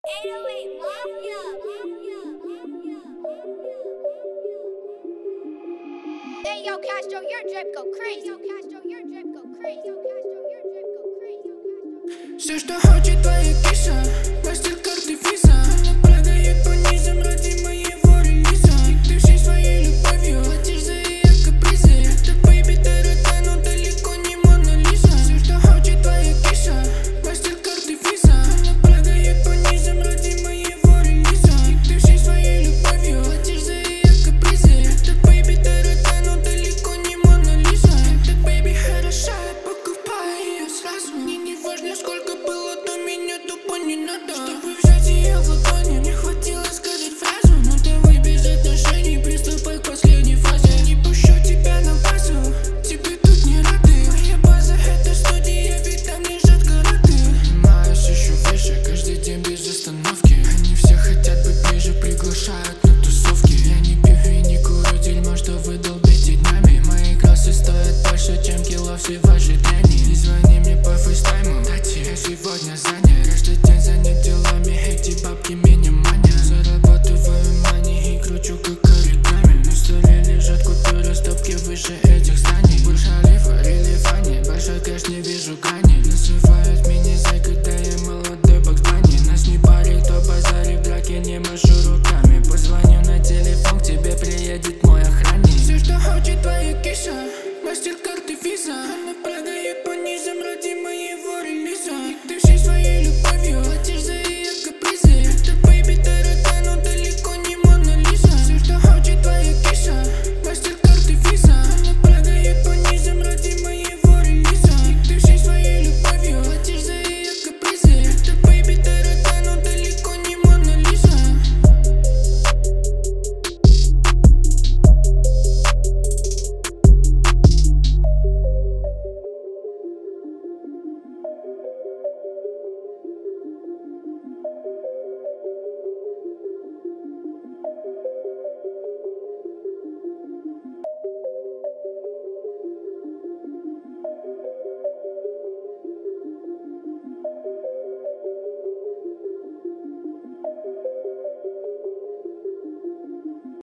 808 Mafia. Hey yo, Castro, your drip go crazy. Yo, Castro, your drip go crazy. Yo, Castro, your drip go crazy. Все, что хочет твоя киса, настолько